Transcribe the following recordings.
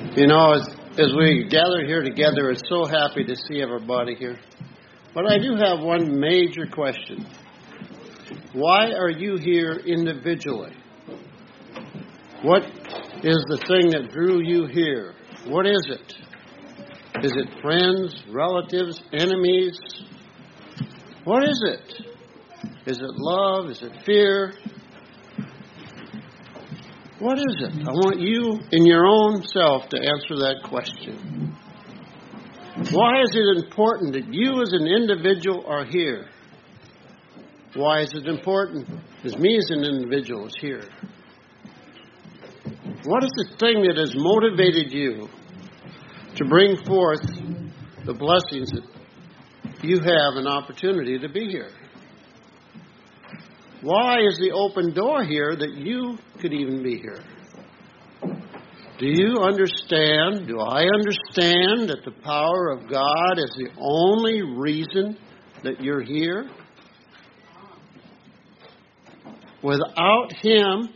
You know, as we gather here together, it's so happy to see everybody here. But I do have one major question. Why are you here individually? What is the thing that drew you here? What is it? Is it friends, relatives, enemies? What is it? Is it love? Is it fear? What is it? I want you in your own self to answer that question. Why is it important that you as an individual are here? Why is it important that me as an individual is here? What is the thing that has motivated you to bring forth the blessings that you have an opportunity to be here? Why is the open door here that you could even be here? Do you understand, do I understand that the power of God is the only reason that you're here? Without Him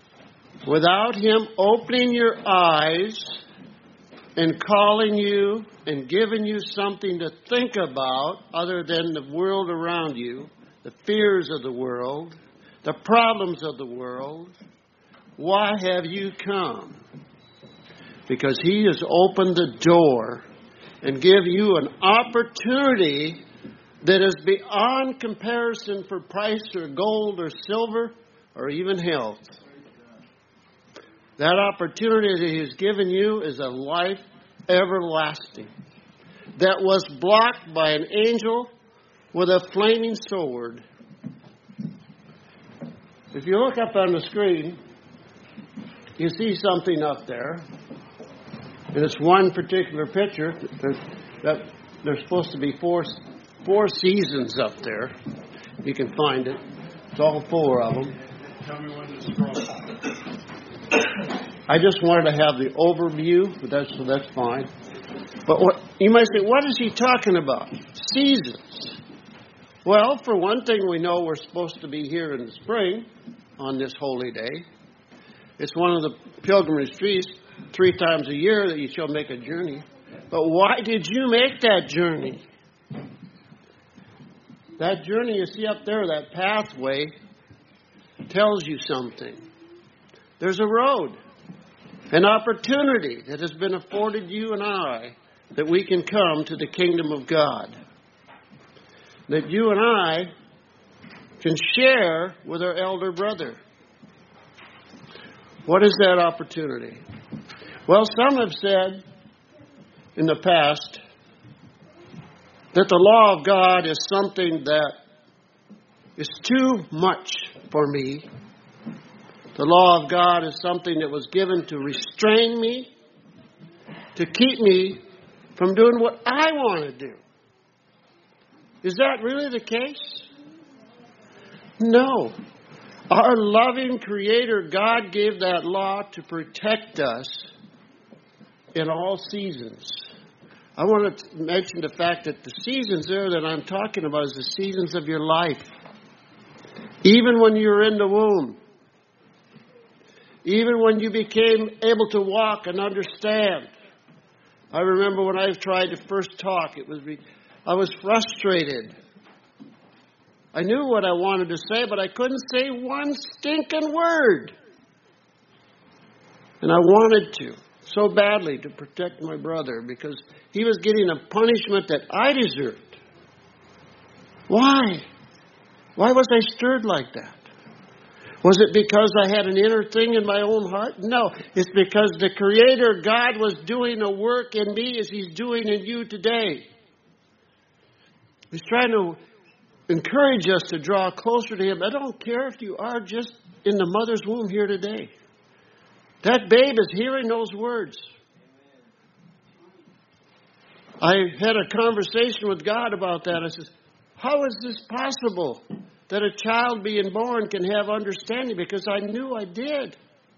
opening your eyes and calling you and giving you something to think about other than the world around you, the fears of the world, the problems of the world, why have you come? Because He has opened the door and give you an opportunity that is beyond comparison for price or gold or silver or even health. That opportunity that He has given you is a life everlasting that was blocked by an angel with a flaming sword. If you look up on the screen, you see something up there. And it's one particular picture. There's supposed to be four seasons up there. You can find it. It's all four of them. Tell me when to scroll. I just wanted to have the overview, but that's fine. But you might say, what is he talking about? Seasons. Well, for one thing, we know we're supposed to be here in the spring on this holy day. It's one of the pilgrimage feasts 3 times a year that you shall make a journey. But why did you make that journey? That journey you see up there, that pathway, tells you something. There's a road, an opportunity that has been afforded you and I that we can come to the kingdom of God. That you and I can share with our elder brother. What is that opportunity? Well, some have said in the past that the law of God is something that is too much for me. The law of God is something that was given to restrain me, to keep me from doing what I want to do. Is that really the case? No. Our loving Creator God gave that law to protect us in all seasons. I want to mention the fact that the seasons there that I'm talking about is the seasons of your life. Even when you were in the womb. Even when you became able to walk and understand. I remember when I tried to first talk, I was frustrated. I knew what I wanted to say, but I couldn't say one stinking word. And I wanted to, so badly, to protect my brother because he was getting a punishment that I deserved. Why? Why was I stirred like that? Was it because I had an inner thing in my own heart? No, it's because the Creator God was doing a work in me as He's doing in you today. He's trying to encourage us to draw closer to Him. I don't care if you are just in the mother's womb here today. That babe is hearing those words. I had a conversation with God about that. I said, how is this possible that a child being born can have understanding? Because I knew I did.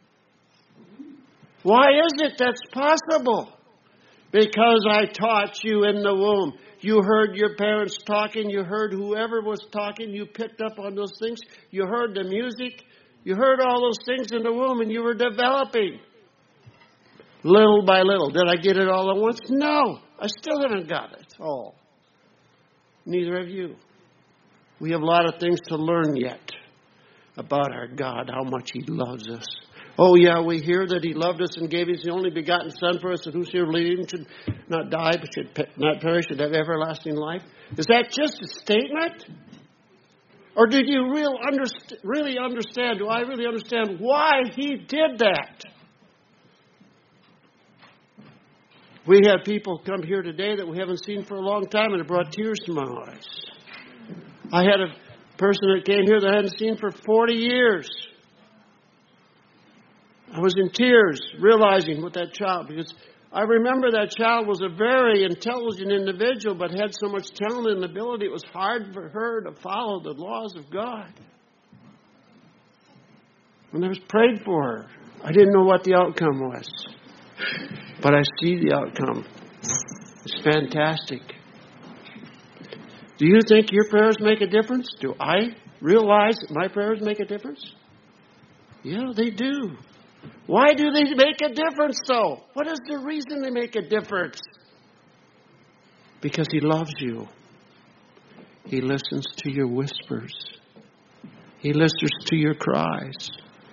Why is it that's possible? Because I taught you in the womb. You heard your parents talking. You heard whoever was talking. You picked up on those things. You heard the music. You heard all those things in the womb and you were developing. Little by little. Did I get it all at once? No. I still haven't got it all. Neither have you. We have a lot of things to learn yet about our God, how much He loves us. Oh, yeah, we hear that He loved us and gave His only begotten Son for us, that whosoever believes should not die, but should not perish, should have everlasting life. Is that just a statement? Or did you really understand, do I really understand why He did that? We had people come here today that we haven't seen for a long time, and it brought tears to my eyes. I had a person that came here that I hadn't seen for 40 years. I was in tears realizing with that child, because I remember that child was a very intelligent individual, but had so much talent and ability, it was hard for her to follow the laws of God. And I was prayed for her. I didn't know what the outcome was. But I see the outcome. It's fantastic. Do you think your prayers make a difference? Do I realize that my prayers make a difference? Yeah, they do. Why do they make a difference, though? What is the reason they make a difference? Because He loves you. He listens to your whispers. He listens to your cries.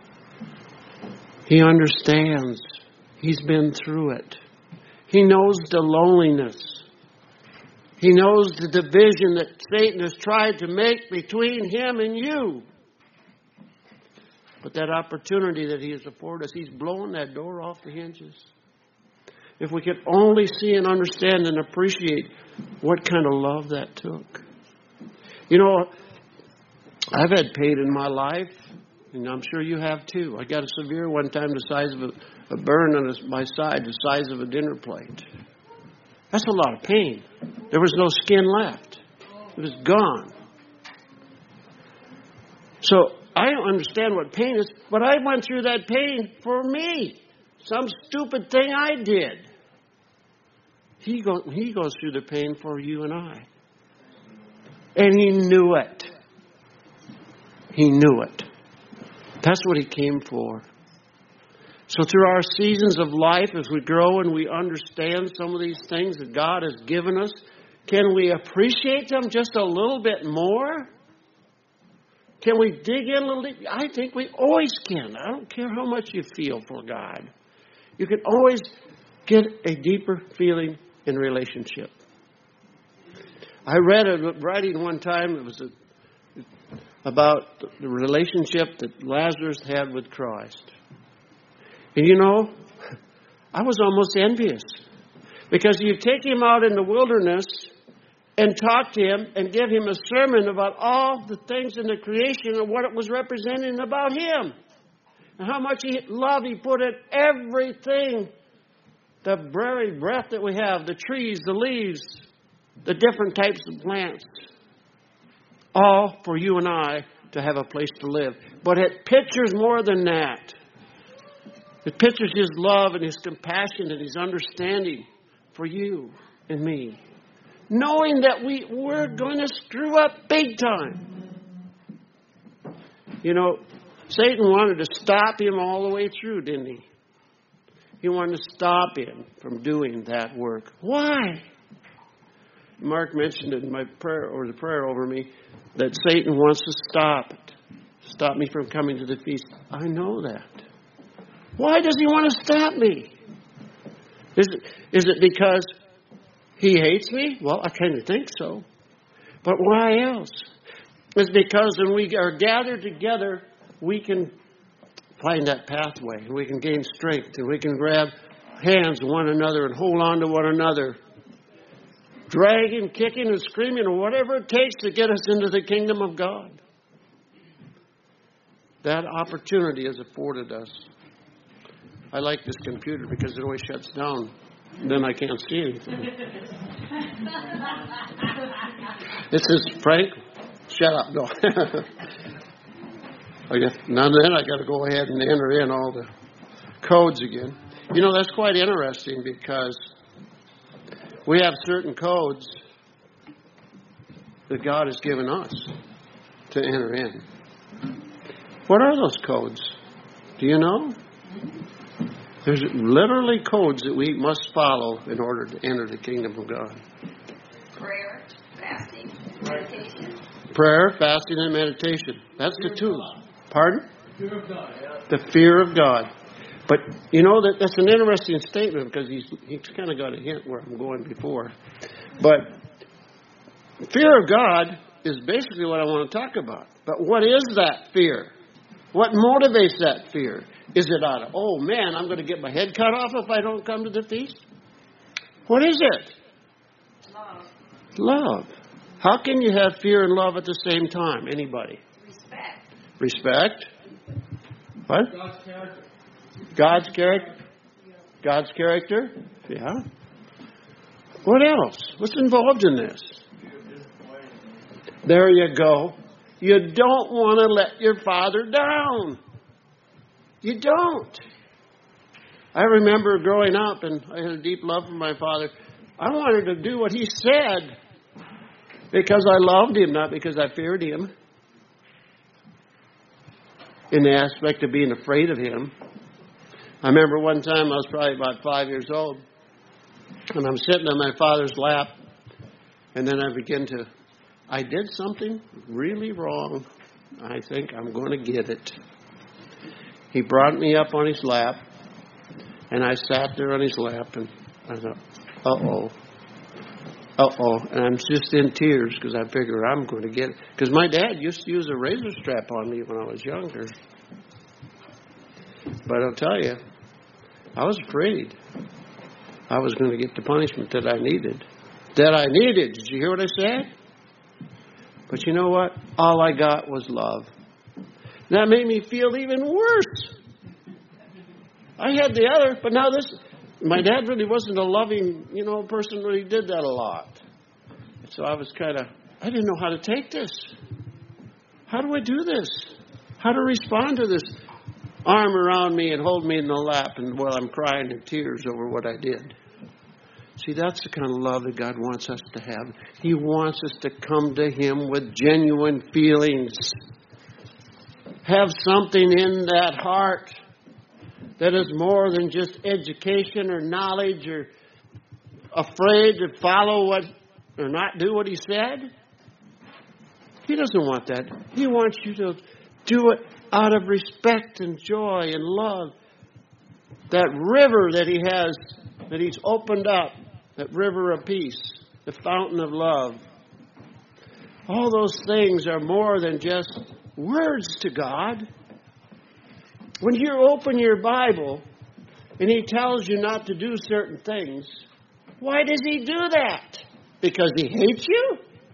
He understands. He's been through it. He knows the loneliness. He knows the division that Satan has tried to make between him and you. But that opportunity that He has afforded us, He's blowing that door off the hinges. If we could only see and understand and appreciate what kind of love that took. You know, I've had pain in my life, and I'm sure you have too. I got a severe one time, the size of a burn on my side, the size of a dinner plate. That's a lot of pain. There was no skin left. It was gone. So I don't understand what pain is, but I went through that pain for me. Some stupid thing I did. He goes through the pain for you and I. And He knew it. He knew it. That's what He came for. So through our seasons of life, as we grow and we understand some of these things that God has given us, can we appreciate them just a little bit more? Can we dig in a little deep? I think we always can. I don't care how much you feel for God. You can always get a deeper feeling in relationship. I read a writing one time. It was about the relationship that Lazarus had with Christ. And you know, I was almost envious. Because you take him out in the wilderness and talk to him and give him a sermon about all the things in the creation and what it was representing about him. And how much love he put in everything. The very breath that we have, the trees, the leaves, the different types of plants. All for you and I to have a place to live. But it pictures more than that. It pictures His love and His compassion and His understanding for you and me. Knowing that we're going to screw up big time. You know, Satan wanted to stop him all the way through, didn't he? He wanted to stop him from doing that work. Why? Mark mentioned in my prayer, or the prayer over me, that Satan wants to stop me from coming to the feast. I know that. Why does he want to stop me? Is it because he hates me? Well, I kind of think so. But why else? It's because when we are gathered together, we can find that pathway. We can gain strength. And we can grab hands of one another and hold on to one another. Dragging, kicking, and screaming, or whatever it takes to get us into the kingdom of God. That opportunity is afforded us. I like this computer because it always shuts down. Then I can't see anything. It says, Frank, shut up. No. Now then I got to go ahead and enter in all the codes again. You know, that's quite interesting because we have certain codes that God has given us to enter in. What are those codes? Do you know? There's literally codes that we must follow in order to enter the kingdom of God. Prayer, fasting, meditation. Prayer, fasting, and meditation. That's the two. Pardon? Fear of God. The fear of God. But, you know, that's an interesting statement because he's kind of got a hint where I'm going before. But fear of God is basically what I want to talk about. But what is that fear? What motivates that fear? Is it out of, oh man, I'm going to get my head cut off if I don't come to the feast? What is it? Love. Love. How can you have fear and love at the same time? Anybody? Respect. Respect. What? God's character. God's character. God's character. Yeah. What else? What's involved in this? There you go. You don't want to let your father down. You don't. I remember growing up, and I had a deep love for my father. I wanted to do what he said because I loved him, not because I feared him. In the aspect of being afraid of him. I remember one time I was probably about 5 years old, and I'm sitting on my father's lap, and then I did something really wrong. I think I'm going to get it. He brought me up on his lap, and I sat there on his lap, and I thought, uh-oh, and I'm just in tears because I figure I'm going to get it. Because my dad used to use a razor strap on me when I was younger. But I'll tell you, I was afraid I was going to get the punishment that I needed. Did you hear what I said? But you know what? All I got was love. That made me feel even worse. I had the other, but now this, my dad really wasn't a loving, person when he did that a lot. So I was I didn't know how to take this. How do I do this? How to respond to this arm around me and hold me in the lap and while I'm crying in tears over what I did. See, that's the kind of love that God wants us to have. He wants us to come to Him with genuine feelings. Have something in that heart that is more than just education or knowledge or afraid to follow or not do what He said. He doesn't want that. He wants you to do it out of respect and joy and love. That river that He has, that He's opened up, that river of peace, the fountain of love. All those things are more than just words to God. When you open your Bible and He tells you not to do certain things, why does He do that? Because He hates you?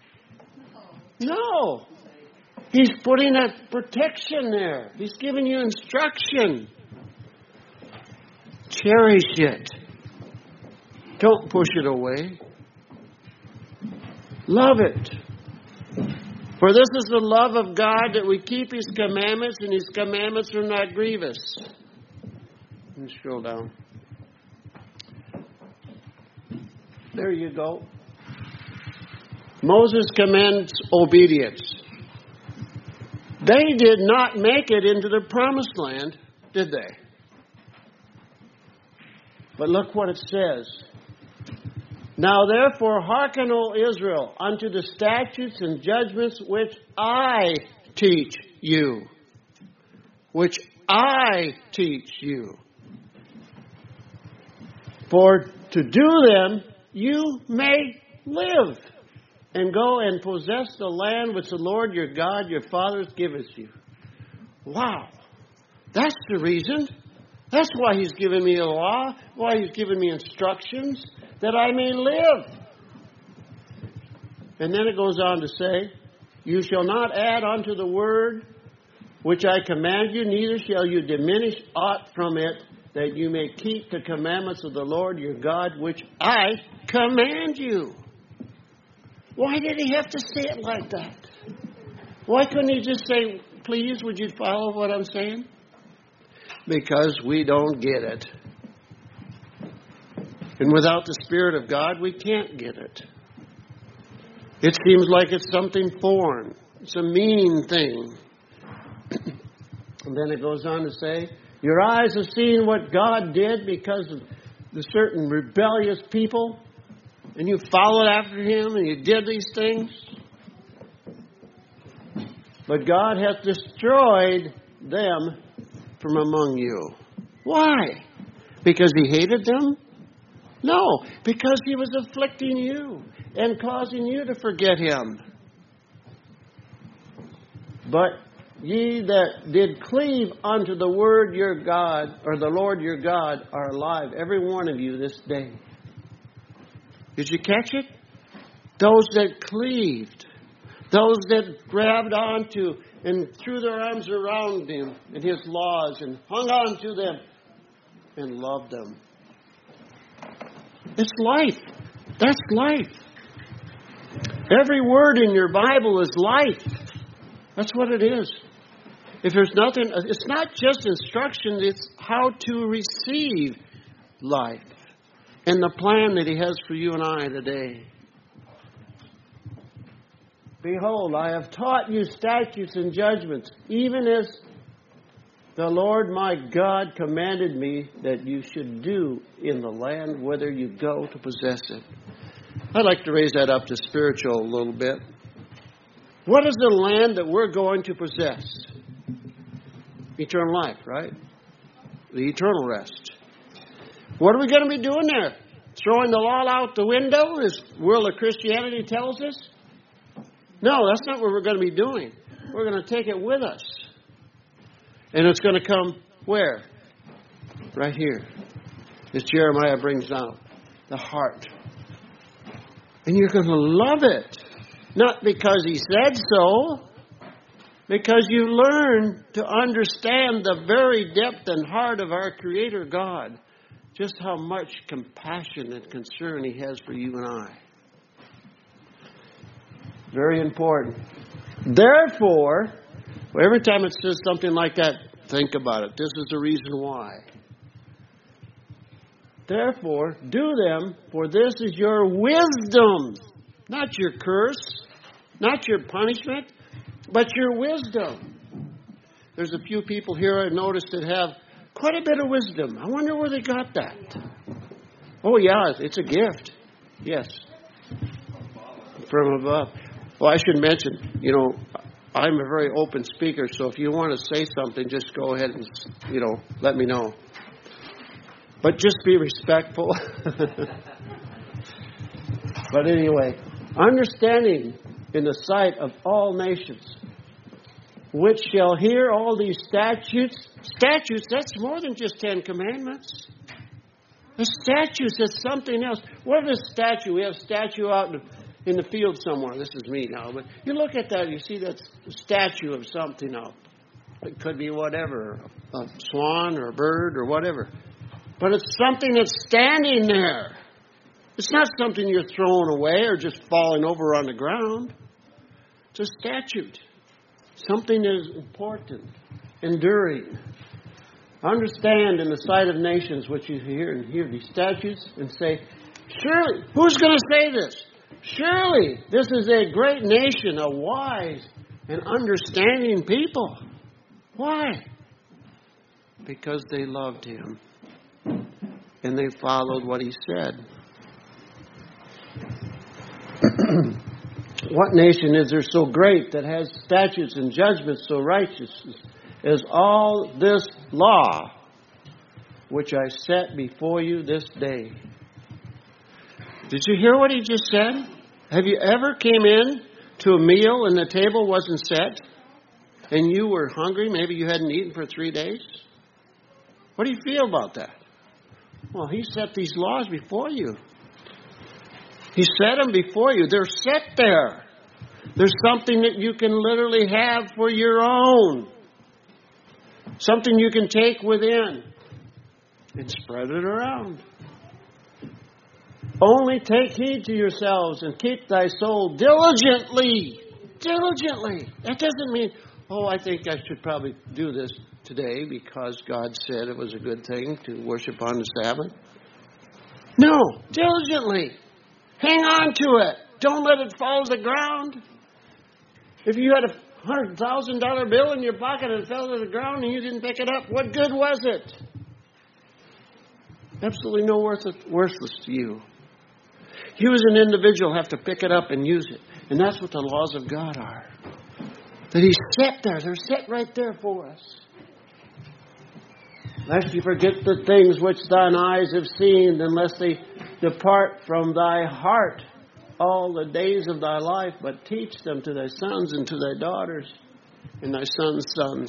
No. He's putting a protection there. He's giving you instruction. Cherish it. Don't push it away. Love it. For this is the love of God, that we keep His commandments, and His commandments are not grievous. Let me scroll down. There you go. Moses commands obedience. They did not make it into the promised land, did they? But look what it says. Now therefore hearken, O Israel, unto the statutes and judgments which I teach you. Which I teach you. For to do them you may live, and go and possess the land which the Lord your God, your fathers, giveth you. Wow. That's the reason. That's why He's given me a law, why He's given me instructions, that I may live. And then it goes on to say, you shall not add unto the word which I command you, neither shall you diminish aught from it, that you may keep the commandments of the Lord your God, which I command you. Why did He have to say it like that? Why couldn't He just say, please, would you follow what I'm saying? Because we don't get it. And without the Spirit of God, we can't get it. It seems like it's something foreign. It's a mean thing. And then it goes on to say, Your eyes have seen what God did because of the certain rebellious people, and you followed after Him and you did these things. But God hath destroyed them from among you. Why? Because He hated them? No, because He was afflicting you and causing you to forget Him. But ye that did cleave unto the word your God, or the Lord your God, are alive, every one of you this day. Did you catch it? Those that cleaved, those that grabbed onto and threw their arms around Him and His laws and hung on to them and loved them. It's life. That's life. Every word in your Bible is life. That's what it is. If there's nothing, it's not just instruction, it's how to receive life and the plan that He has for you and I today. Behold, I have taught you statutes and judgments, even as the Lord my God commanded me that you should do in the land whither you go to possess it. I'd like to raise that up to spiritual a little bit. What is the land that we're going to possess? Eternal life, right? The eternal rest. What are we going to be doing there? Throwing the law out the window, as world of Christianity tells us? No, that's not what we're going to be doing. We're going to take it with us. And it's going to come where? Right here. As Jeremiah brings out. The heart. And you're going to love it. Not because He said so. Because you learn to understand the very depth and heart of our Creator God. Just how much compassion and concern He has for you and I. Very important. Therefore, every time it says something like that, think about it. This is the reason why. Therefore, do them, for this is your wisdom. Not your curse, not your punishment, but your wisdom. There's a few people here I've noticed that have quite a bit of wisdom. I wonder where they got that. Oh, yeah, it's a gift. Yes. From above. Well, I should mention, I'm a very open speaker, so if you want to say something, just go ahead and, let me know. But just be respectful. But anyway, understanding in the sight of all nations, which shall hear all these statutes. Statutes, that's more than just 10 Commandments. The statutes, that's something else. What is a statue? We have a statue out in the field somewhere. This is me now. But you look at that, you see that statue of something out. It could be whatever, a swan or a bird or whatever. But it's something that's standing there. It's not something you're throwing away or just falling over on the ground. It's a statute. Something that is important, enduring. Understand in the sight of nations what you hear and hear these statutes and say, surely, who's going to say this? Surely, this is a great nation, a wise and understanding people. Why? Because they loved Him and they followed what He said. What nation is there so great that has statutes and judgments so righteous as all this law which I set before you this day? Did you hear what he just said? Have you ever came in to a meal and the table wasn't set and you were hungry? Maybe you hadn't eaten for 3 days. What do you feel about that? Well, He set these laws before you. He set them before you. They're set there. There's something that you can literally have for your own. Something you can take within and spread it around. Only take heed to yourselves and keep thy soul diligently. Diligently. That doesn't mean, I think I should probably do this today because God said it was a good thing to worship on the Sabbath. No, diligently. Hang on to it. Don't let it fall to the ground. If you had $100,000 bill in your pocket and it fell to the ground and you didn't pick it up. What good was it? Absolutely no worthless to you. You as an individual have to pick it up and use it. And that's what the laws of God are. That He's set there. They're set right there for us. Lest you forget the things which thine eyes have seen, unless they depart from thy heart all the days of thy life, but teach them to thy sons and to thy daughters and thy sons' sons.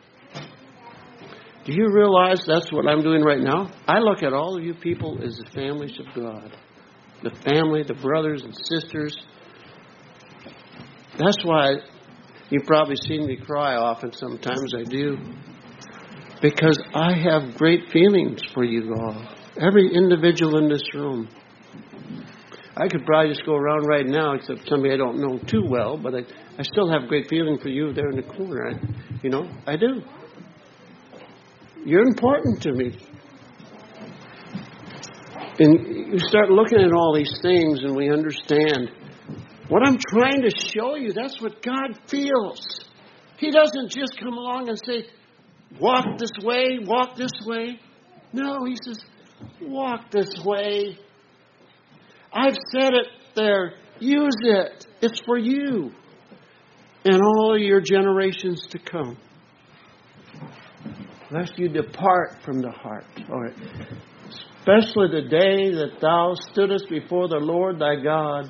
Do you realize that's what I'm doing right now? I look at all of you people as the families of God. The family, the brothers and sisters. That's why you've probably seen me cry often. Sometimes I do. Because I have great feelings for you all. Every individual in this room. I could probably just go around right now, except somebody I don't know too well, but I still have great feeling for you there in the corner. I do. You're important to me. And you start looking at all these things and we understand. What I'm trying to show you, that's what God feels. He doesn't just come along and say, walk this way, walk this way. No, He says, walk this way. I've said it there. Use it. It's for you and all your generations to come. Lest you depart from the heart. All right. Especially the day that thou stoodest before the Lord thy God.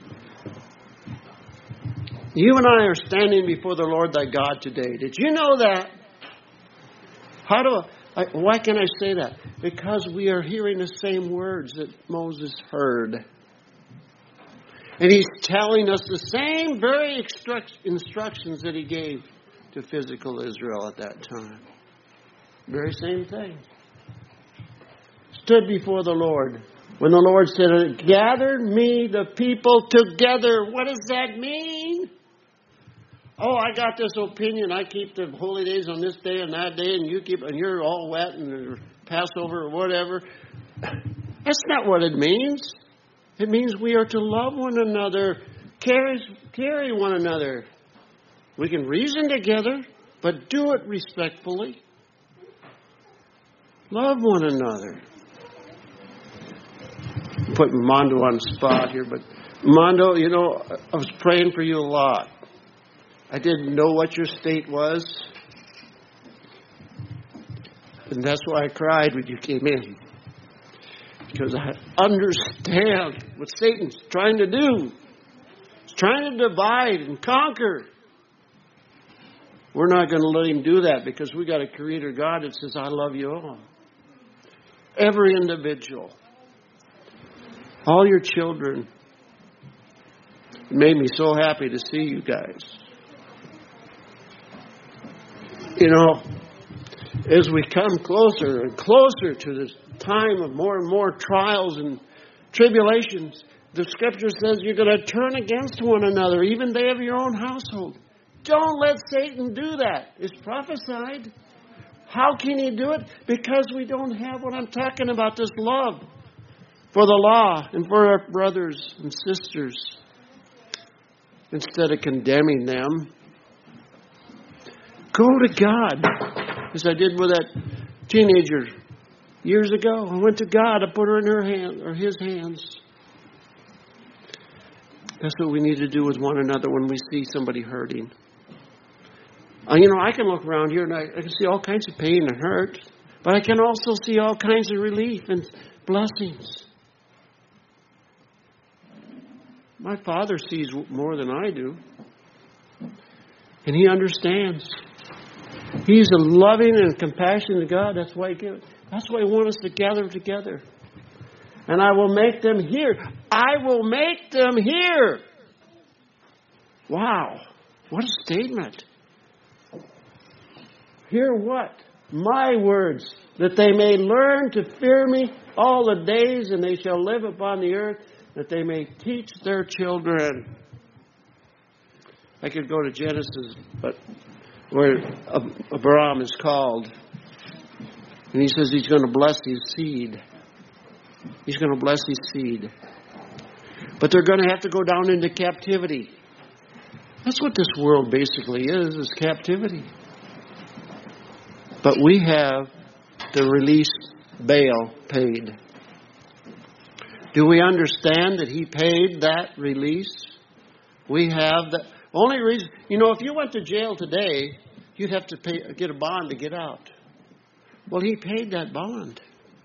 You and I are standing before the Lord thy God today. Did you know that? Why can I say that? Because we are hearing the same words that Moses heard. And he's telling us the same very instructions that he gave to physical Israel at that time. Very same thing. Stood before the Lord. When the Lord said, gather me the people together. What does that mean? Oh, I got this opinion. I keep the holy days on this day and that day, and you're all wet and Passover or whatever. That's not what it means. It means we are to love one another, carry one another. We can reason together, but do it respectfully. Love one another. I'm putting Mondo on the spot here, but Mondo, I was praying for you a lot. I didn't know what your state was. And that's why I cried when you came in. Because I understand what Satan's trying to do. He's trying to divide and conquer. We're not going to let him do that because we got a creator God that says, I love you all. Every individual. All your children. It made me so happy to see you guys. As we come closer and closer to this time of more and more trials and tribulations, the Scripture says you're going to turn against one another, even they of your own household. Don't let Satan do that. It's prophesied. How can he do it? Because we don't have what I'm talking about, this love for the law and for our brothers and sisters. Instead of condemning them, go to God, as I did with that teenager years ago. I went to God. I put her in her hand or His hands. That's what we need to do with one another when we see somebody hurting. I can look around here and I can see all kinds of pain and hurt, but I can also see all kinds of relief and blessings. My Father sees more than I do, and He understands. He's a loving and compassionate God. That's why He wants us to gather together. And I will make them hear. I will make them hear. Wow. What a statement. Hear what? My words, that they may learn to fear me all the days, and they shall live upon the earth, that they may teach their children. I could go to Genesis, but where Abraham is called. And he says he's going to bless his seed. He's going to bless his seed. But they're going to have to go down into captivity. That's what this world basically is captivity. But we have the release bail paid. Do we understand that He paid that release? We have the only reason, if you went to jail today, you'd have to get a bond to get out. Well, He paid that bond.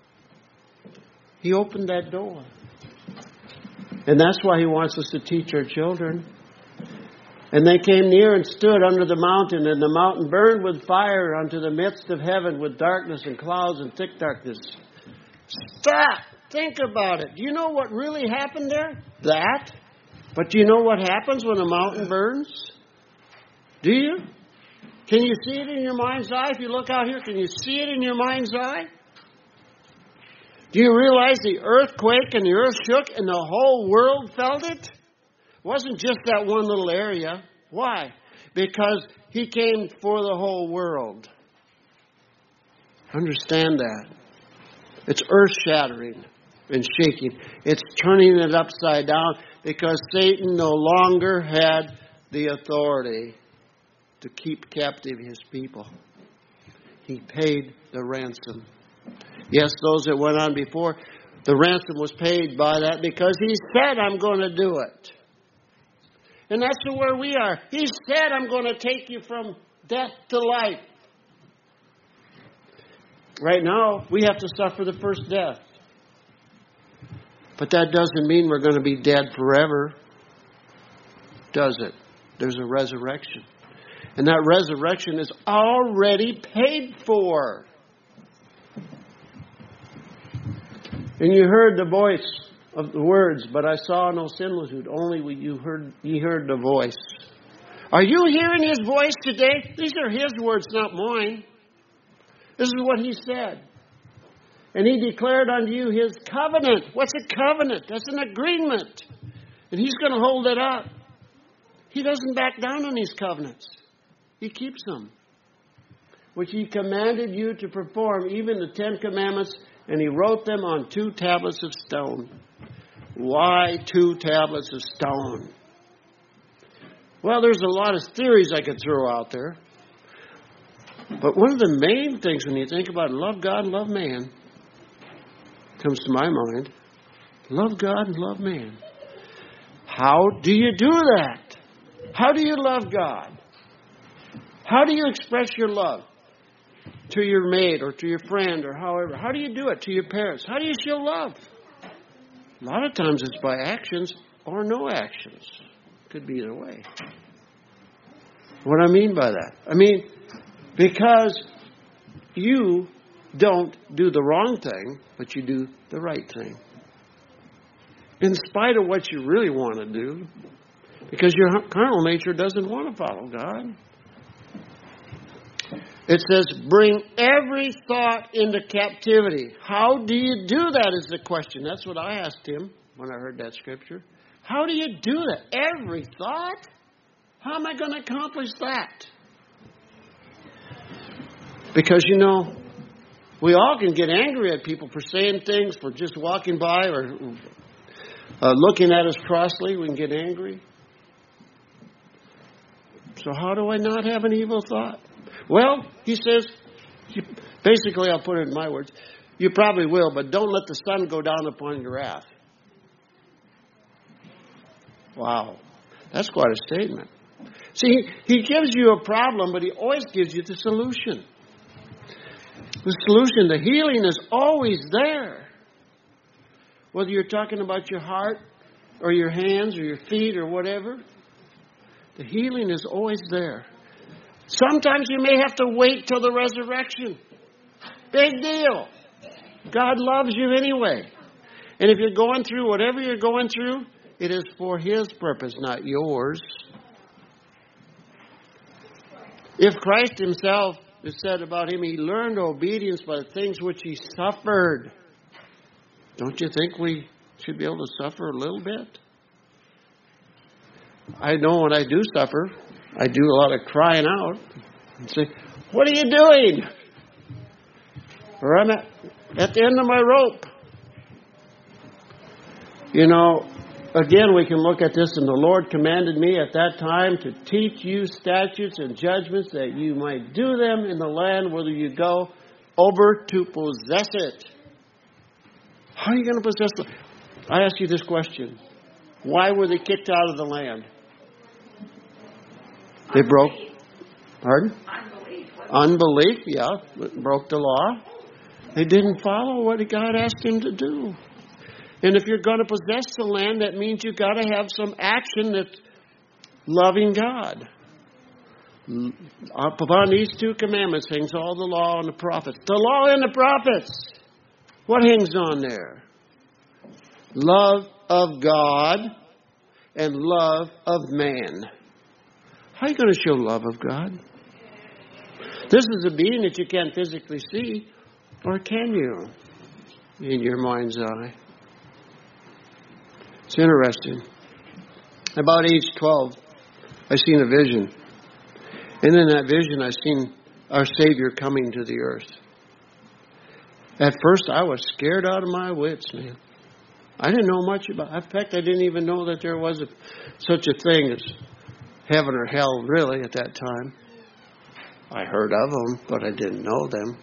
He opened that door. And that's why He wants us to teach our children. And they came near and stood under the mountain, and the mountain burned with fire unto the midst of heaven, with darkness and clouds and thick darkness. Stop! Think about it. Do you know what really happened there? That. But do you know what happens when a mountain burns? Do you? Can you see it in your mind's eye? If you look out here, can you see it in your mind's eye? Do you realize the earthquake and the earth shook and the whole world felt it? It wasn't just that one little area. Why? Because He came for the whole world. Understand that. It's earth-shattering and shaking. It's turning it upside down because Satan no longer had the authority to keep captive His people. He paid the ransom. Yes, those that went on before, the ransom was paid by that because He said, I'm going to do it. And that's where we are. He said, I'm going to take you from death to life. Right now, we have to suffer the first death. But that doesn't mean we're going to be dead forever, does it? There's a resurrection. And that resurrection is already paid for. And you heard the voice of the words, but I saw no similitude. Only you heard the voice. Are you hearing His voice today? These are His words, not mine. This is what He said. And He declared unto you His covenant. What's a covenant? That's an agreement. And He's going to hold it up. He doesn't back down on these covenants. He keeps them. Which He commanded you to perform, even the 10 Commandments, and He wrote them on 2 tablets of stone. Why 2 tablets of stone? Well, there's a lot of theories I could throw out there. But one of the main things when you think about love God and love man, comes to my mind, love God and love man. How do you do that? How do you love God? How do you express your love to your mate or to your friend or however? How do you do it to your parents? How do you show love? A lot of times it's by actions or no actions. Could be either way. What I mean by that? I mean, because you don't do the wrong thing, but you do the right thing. In spite of what you really want to do, because your carnal nature doesn't want to follow God. It says, bring every thought into captivity. How do you do that is the question. That's what I asked him when I heard that scripture. How do you do that? Every thought? How am I going to accomplish that? Because, we all can get angry at people for saying things, for just walking by or looking at us crossly. We can get angry. So how do I not have an evil thought? Well, he says, basically I'll put it in my words, you probably will, but don't let the sun go down upon your wrath. Wow, that's quite a statement. See, he gives you a problem, but he always gives you the solution. The solution, the healing is always there. Whether you're talking about your heart or your hands or your feet or whatever, the healing is always there. Sometimes you may have to wait till the resurrection. Big deal. God loves you anyway. And if you're going through whatever you're going through, it is for His purpose, not yours. If Christ Himself is said about Him, He learned obedience by the things which He suffered. Don't you think we should be able to suffer a little bit? I know when I do suffer, I do a lot of crying out and say, what are you doing? Or I'm at the end of my rope. Again, we can look at this, and the Lord commanded me at that time to teach you statutes and judgments that you might do them in the land whither you go over to possess it. How are you going to possess it? I ask you this question. Why were they kicked out of the land? They broke. Pardon? Unbelief, yeah. Broke the law. They didn't follow what God asked him to do. And if you're going to possess the land, that means you've got to have some action that's loving God. Upon these two commandments hangs all the law and the prophets. The law and the prophets. What hangs on there? Love of God and love of man. How are you going to show love of God? This is a being that you can't physically see, or can you? In your mind's eye. It's interesting. About age 12, I seen a vision. And in that vision, I seen our Savior coming to the earth. At first, I was scared out of my wits, man. I didn't know much about it. In fact, I didn't even know that there was such a thing as heaven or hell, really, at that time. I heard of them, but I didn't know them.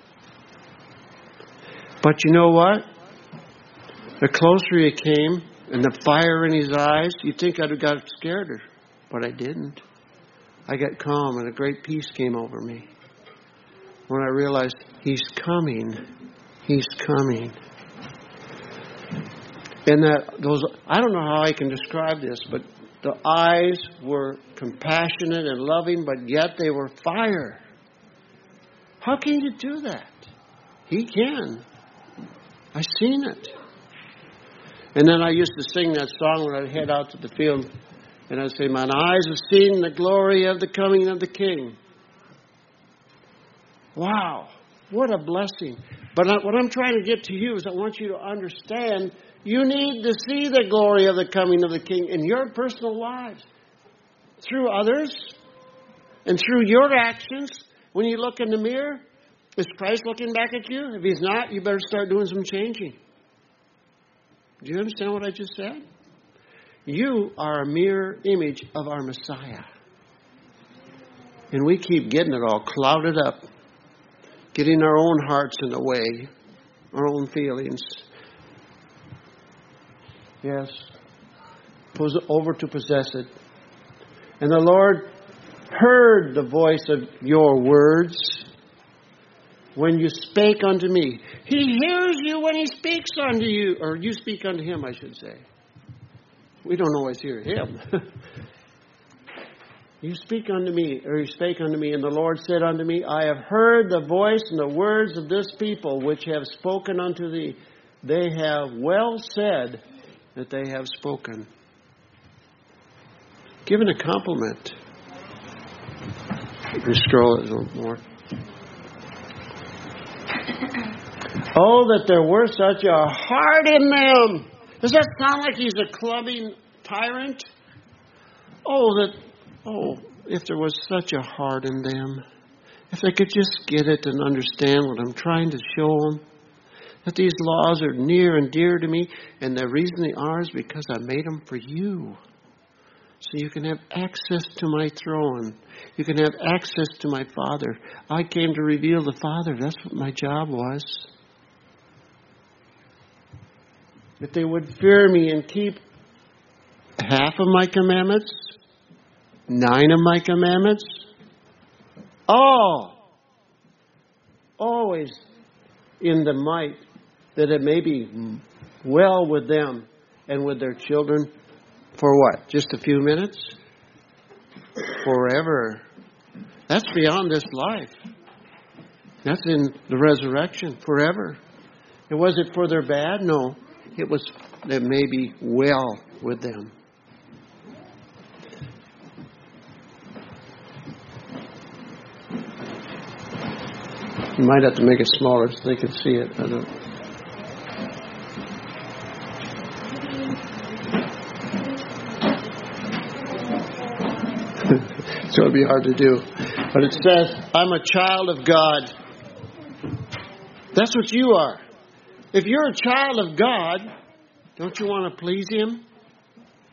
But you know what? The closer he came, and the fire in his eyes, you'd think I'd have got scared, but I didn't. I got calm, and a great peace came over me when I realized he's coming. He's coming. And I don't know how I can describe this, but the eyes were compassionate and loving, but yet they were fire. How can you do that? He can. I've seen it. And then I used to sing that song when I'd head out to the field. And I'd say, mine eyes have seen the glory of the coming of the King. Wow. What a blessing. But what I'm trying to get to you is I want you to understand you need to see the glory of the coming of the King in your personal lives. Through others. And through your actions. When you look in the mirror, is Christ looking back at you? If he's not, you better start doing some changing. Do you understand what I just said? You are a mirror image of our Messiah. And we keep getting it all clouded up. Getting our own hearts in the way. Our own feelings. Yes. Over to possess it. And the Lord heard the voice of your words when you spake unto me. He hears you when he speaks unto you. Or you speak unto him, I should say. We don't always hear him. You speak unto me, or you spake unto me, and the Lord said unto me, I have heard the voice and the words of this people which have spoken unto thee. They have well said that they have spoken. Given a compliment. You can scroll it a little more. Oh, that there were such a heart in them. Does that sound like he's a clubbing tyrant? If there was such a heart in them. If they could just get it and understand what I'm trying to show them. That these laws are near and dear to me. And the reason they are is because I made them for you. So you can have access to my throne. You can have access to my Father. I came to reveal the Father. That's what my job was. That they would fear me and keep half of my commandments, 9 of my commandments. All. Always in the might that it may be well with them and with their children. For what? Just a few minutes? Forever. That's beyond this life. That's in the resurrection. Forever. And was it for their bad? No. It was that may be well with them. You might have to make it smaller so they can see it. I don't. So it'd be hard to do. But it says, I'm a child of God. That's what you are. If you're a child of God, don't you want to please him?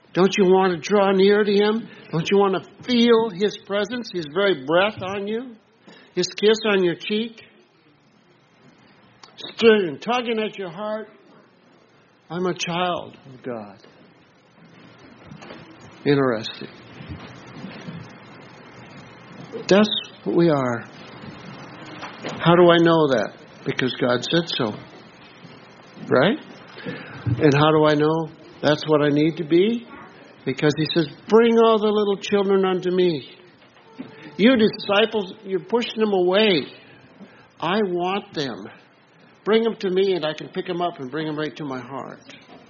Don't you want to draw near to Him? Don't you want to feel His presence, His very breath on you? His kiss on your cheek? Stirring, tugging at your heart? I'm a child of God. Interesting. That's what we are. How do I know that? Because God said so. Right? And how do I know that's what I need to be? Because He says, bring all the little children unto me. You disciples, you're pushing them away. I want them. Bring them to me and I can pick them up and bring them right to my heart.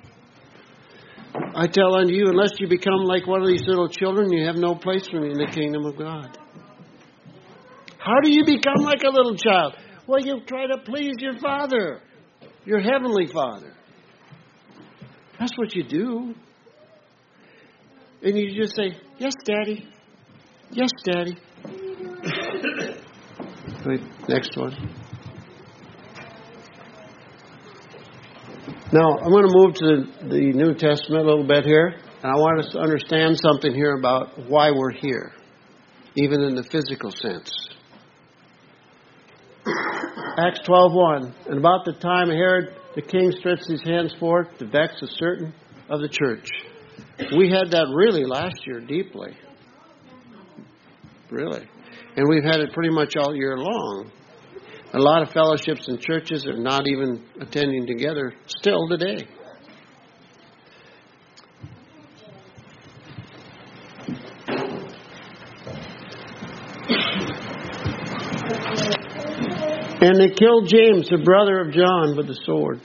I tell unto you, unless you become like one of these little children, you have no place for me in the kingdom of God. How do you become like a little child? Well, you try to please your Father, your Heavenly Father. That's what you do. And you just say, yes, Daddy. Yes, Daddy. Right, next one. Now, I'm going to move to the New Testament a little bit here. And I want us to understand something here about why we're here, even in the physical sense. Acts 12:1. And about the time Herod the king stretched his hands forth to vex a certain of the church. We had that really last year deeply. Really. And we've had it pretty much all year long. A lot of fellowships and churches are not even attending together still today. And they killed James, the brother of John, with the sword.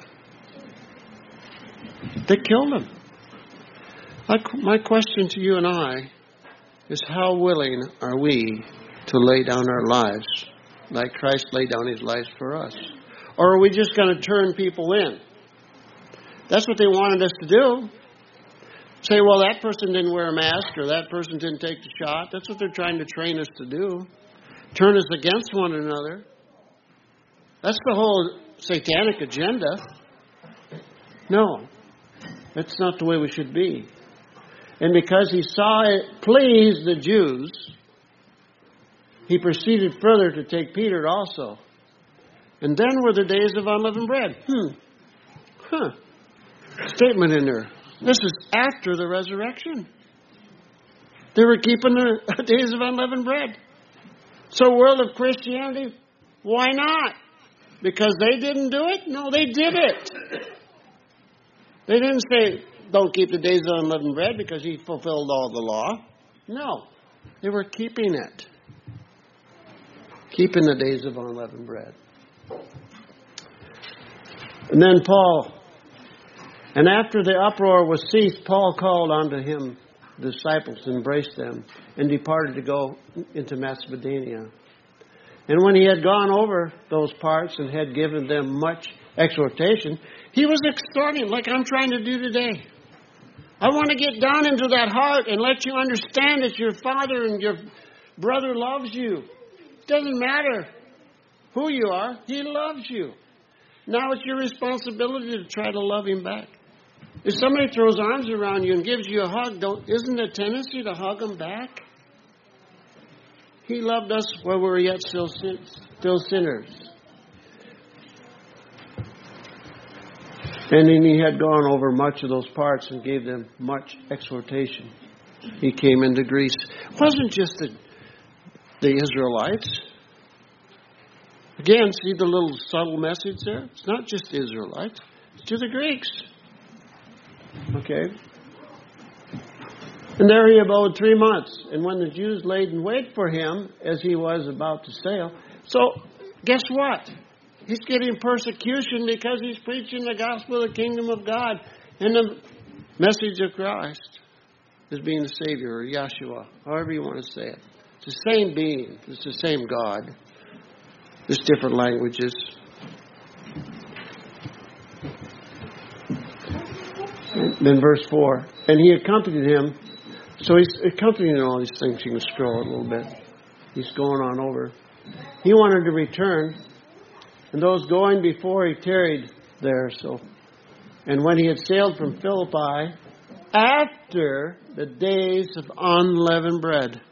They killed him. My question to you and I is, how willing are we to lay down our lives like Christ laid down His life for us? Or are we just going to turn people in? That's what they wanted us to do. Say, well, that person didn't wear a mask or that person didn't take the shot. That's what they're trying to train us to do. Turn us against one another. That's the whole satanic agenda. No, that's not the way we should be. And because He saw it please the Jews, He proceeded further to take Peter also. And then were the days of unleavened bread. Statement in there. This is after the resurrection. They were keeping the days of unleavened bread. So world of Christianity, why not? Because they didn't do it? No, they did it. They didn't say, don't keep the days of unleavened bread because He fulfilled all the law. No, they were keeping it. Keeping the days of unleavened bread. And then Paul, and after the uproar was ceased, Paul called unto him the disciples, embraced them, and departed to go into Macedonia. And when he had gone over those parts and had given them much exhortation, he was exhorting like I'm trying to do today. I want to get down into that heart and let you understand that your father and your brother loves you. It doesn't matter who you are. He loves you. Now it's your responsibility to try to love him back. If somebody throws arms around you and gives you a hug, isn't there a tendency to hug them back? He loved us while we were yet still sinners. And then he had gone over much of those parts and gave them much exhortation. He came into Greece. It wasn't just the Israelites. Again, see the little subtle message there? It's not just the Israelites. It's to the Greeks. Okay? And there he abode 3 months. And when the Jews laid in wait for him, as he was about to sail. So, guess what? He's getting persecution because he's preaching the gospel of the kingdom of God. And the message of Christ is being the Savior, or Yeshua, however you want to say it. It's the same being. It's the same God. Just different languages. Then verse 4. And he accompanied him. So he's accompanying all these things. You can scroll a little bit. He's going on over. He wanted to return. And those going before, he tarried there. And when he had sailed from Philippi, after the days of unleavened bread.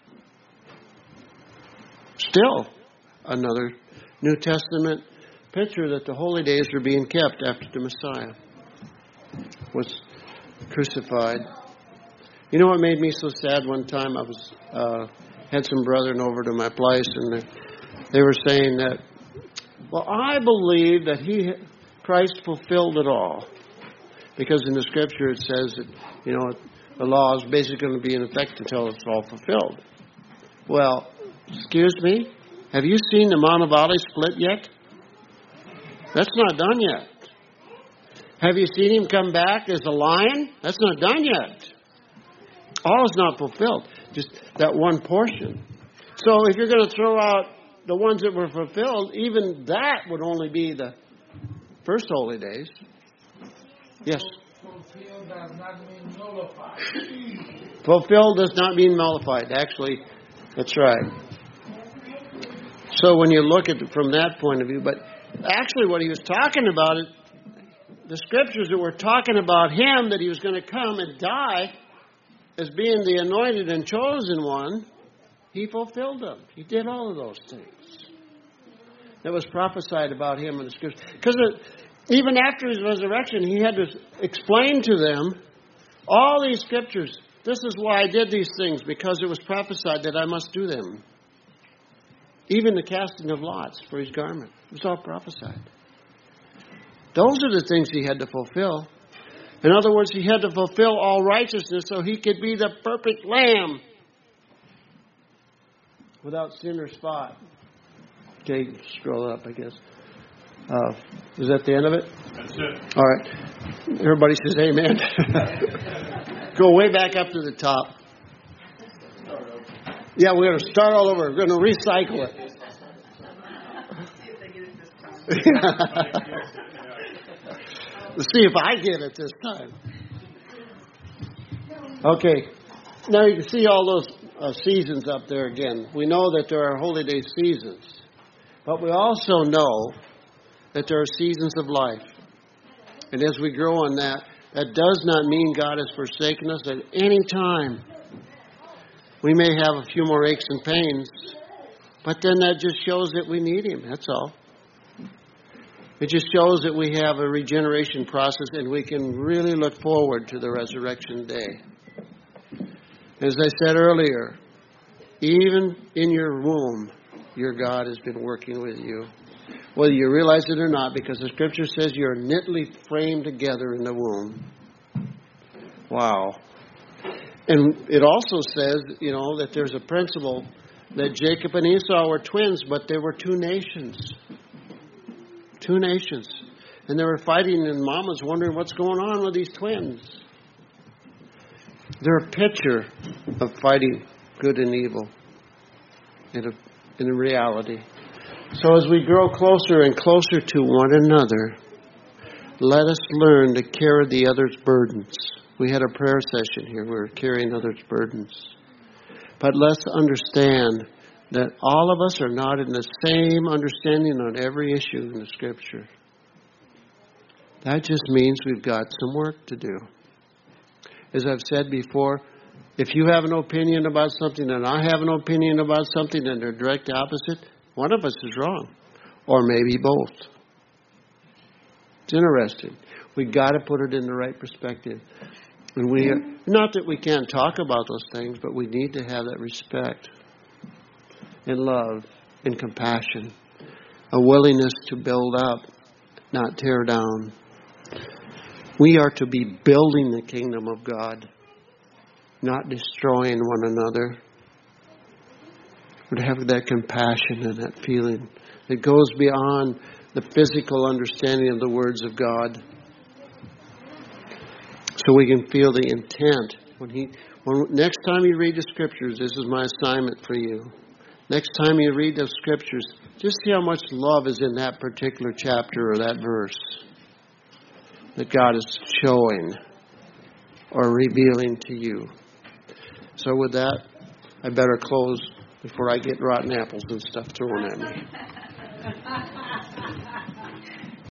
Still another New Testament picture that the holy days were being kept after the Messiah was crucified. You know what made me so sad? One time I was had some brethren over to my place, and they were saying that, well, I believe that Christ fulfilled it all. Because in the Scripture it says that, the law is basically going to be in effect until it's all fulfilled. Well, excuse me? Have you seen the Mount of Olives split yet? That's not done yet. Have you seen him come back as a lion? That's not done yet. All is not fulfilled. Just that one portion. So if you're going to throw out the ones that were fulfilled, even that would only be the first holy days. Yes? Fulfilled does not mean nullified. Fulfilled does not mean nullified. Actually, that's right. So when you look at it from that point of view, but actually what he was talking about, the Scriptures that were talking about him, that he was going to come and die as being the anointed and chosen one, he fulfilled them. He did all of those things that was prophesied about him in the Scriptures. Because even after his resurrection, he had to explain to them all these Scriptures. This is why I did these things, because it was prophesied that I must do them. Even the casting of lots for his garment. It was all prophesied. Those are the things he had to fulfill. In other words, he had to fulfill all righteousness so he could be the perfect lamb without sin or spot. Okay, scroll up, I guess. Is that the end of it? That's it. All right. Everybody says amen. Go way back up to the top. Yeah, we're going to start all over. We're going to recycle it. Let's see if I get it this time. Okay. Now you can see all those seasons up there again. We know that there are holy day seasons. But we also know that there are seasons of life. And as we grow on that, that does not mean God has forsaken us at any time. We may have a few more aches and pains, but then that just shows that we need Him. That's all. It just shows that we have a regeneration process and we can really look forward to the resurrection day. As I said earlier, even in your womb, your God has been working with you. Whether you realize it or not, because the Scripture says you're knitly framed together in the womb. Wow. And it also says, that there's a principle that Jacob and Esau were twins, but they were two nations. Two nations. And they were fighting, and Mom was wondering what's going on with these twins. They're a picture of fighting good and evil in reality. So as we grow closer and closer to one another, let us learn to carry the other's burdens. We had a prayer session here. We were carrying others' burdens. But let's understand that all of us are not in the same understanding on every issue in the Scripture. That just means we've got some work to do. As I've said before, if you have an opinion about something and I have an opinion about something and they're direct opposite, one of us is wrong. Or maybe both. It's interesting. We've got to put it in the right perspective. And not that we can't talk about those things, but we need to have that respect and love and compassion. A willingness to build up, not tear down. We are to be building the kingdom of God, not destroying one another. But have that compassion and that feeling that goes beyond the physical understanding of the words of God. So we can feel the intent. Next time you read the Scriptures, this is my assignment for you. Next time you read the Scriptures, just see how much love is in that particular chapter or that verse that God is showing or revealing to you. So with that, I better close before I get rotten apples and stuff thrown at me.